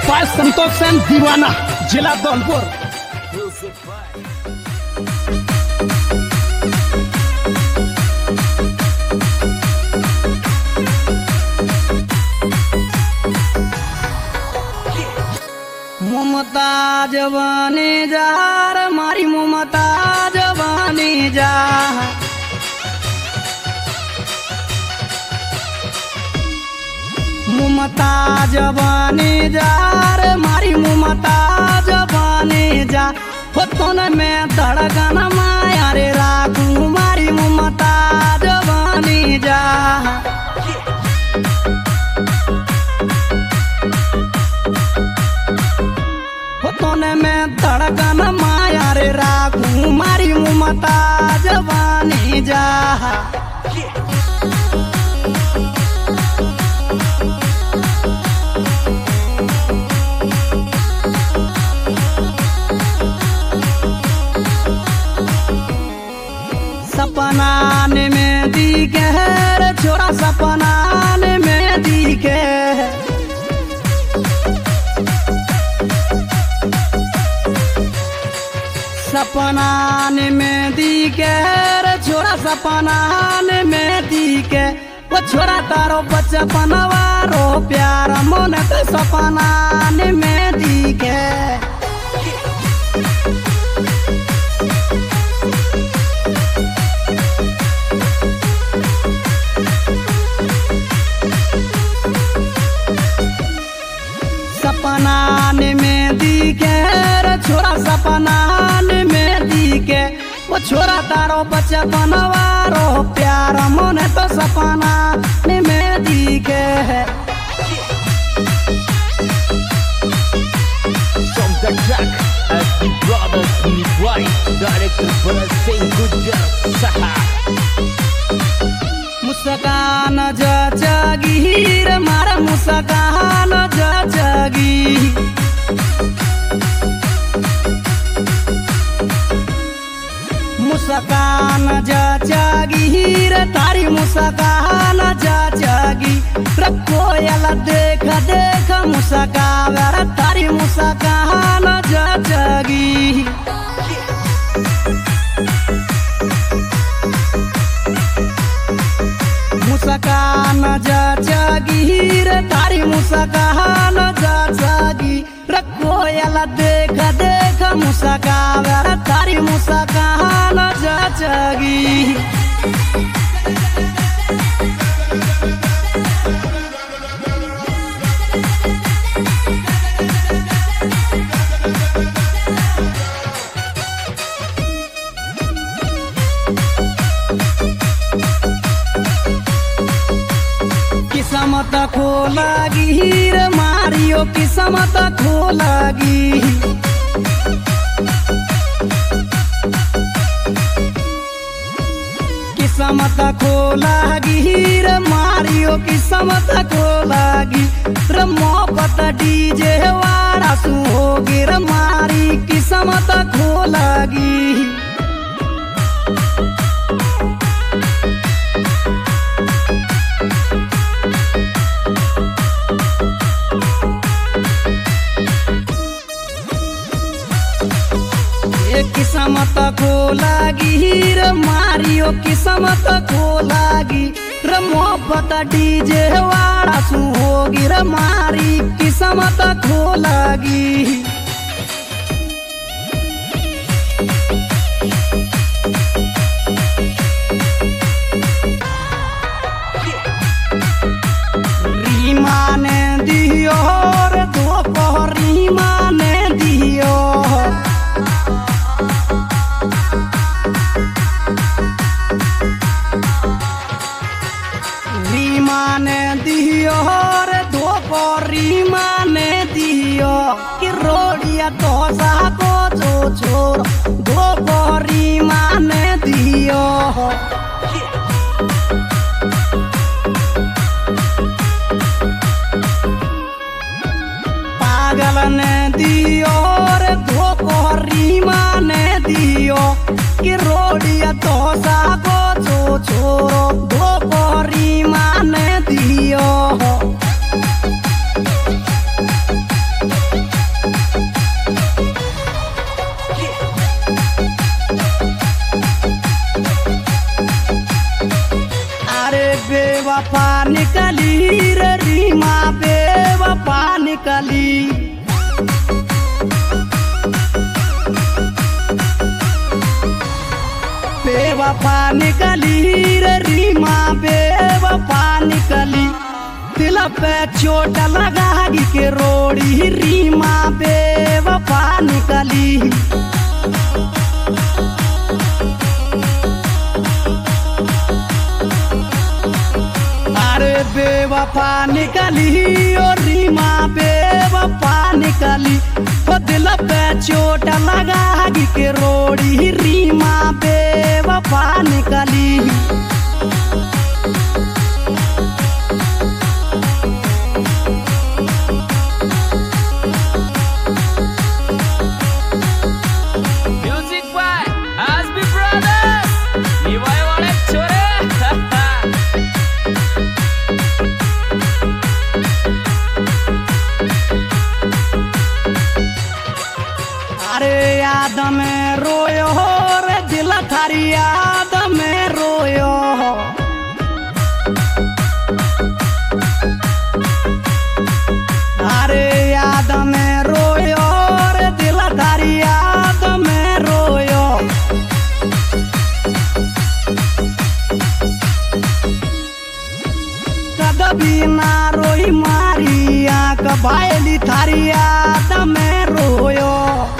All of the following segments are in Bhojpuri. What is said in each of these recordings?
बाय संतोष सेन दीवाना, जिला धौलपुर। मुमताज बने जा रे मारी मुमताज बने जा, मुमताज बने जा रे मारी मुमताज बने जा। हो तोने में धड़कन माया रे राखू मारी मुमताज बने जा। तोने में धड़कन माया रे राखू मारी मुमताज बने जा। सपना में दिखे रे छोरा, सपना में दिखे सपना में दिखे रे छोरा, सपना में दिखे। वो छोरा तारो बचपनवा रो प्यार मन के सपना में दिखे। सपना में दिखे रे छोरा, सपना में दिखे। वो छोरा तारो बचपनवा रो प्यार मन तो सपना में दिखे। From the track as the brothers Nibrite, director Bharat Singh Gujjar. मुस्कान जगीर मारा मुस्कान जगी, मुस्कान जगीर तारी मुस्कान जगी। कोयल देख देख मुस्कावर तारी मुस्कान जगी। मुस्कान जगीर तारी मुस्कान जगी। कोयल देख देख मुस्कावर तारी मुस्कान जगी। किस्मत खोलागी रे मारियो, किस्मत खोलागी। किस्मत खोलागी रे मारियो, किस्मत खोलागी। रे मोहब्बत डीजे वाड़ा सु होगी रे मारी किस्मत खोलागी। किस्मत खोलागी रे मारियो, किस्मत खोलागी। रे मोहब्बत डीजे वाड़ा सु होगी रे मारी किस्मत खोलागी। रीमा ने दियो रे दोपहर, रीमा ने दियो। ने दियो रे दोपहर, रीमा ने दियो। कि रोड़िया तो साको छो छोर दोपहर, रीमा ने दियो। पागल ने दियो रे दोपहर, रीमा ने दियो। कि रोड़िया तो साको छो छोरो दोपहर, रीमा ने दियो। निकली रे रीमा बेवफा निकली। बेवफा निकली रे रीमा बेवफा निकली। दिल पे चोट लगा के रोड़ी रीमा बेवफा निकली। अरे बेवफा निकली ओ रीमा बेवफा निकली। ओ दिल पे चोट लगा के रोड़ी रीमा बेवफा निकली। Music by Asbi Brothers. निभाए वाले छोरे। अरे याद में रोयो रे दिल थारी याद में रोयो। अरे याद में रोयो रे दिल थारी याद में रोयो। कदबी ना रोई मारी आँख भाईली थारी याद में रोयो।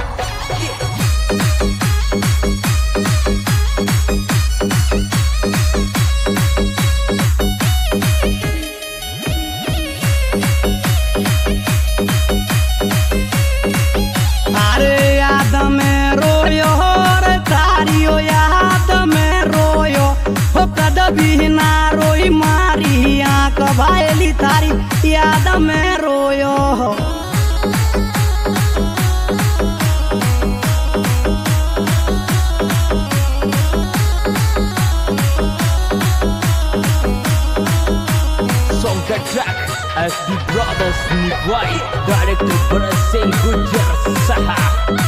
अरे याद में रोयो रे तारियो याद में रोयो। हो कदबी ना रोई मारी आँख भाईली थारी याद में रोयो। Soundtrack Asbi Brothers निभाए डायरेक्टर बड़ा सिंह गुजर साहा।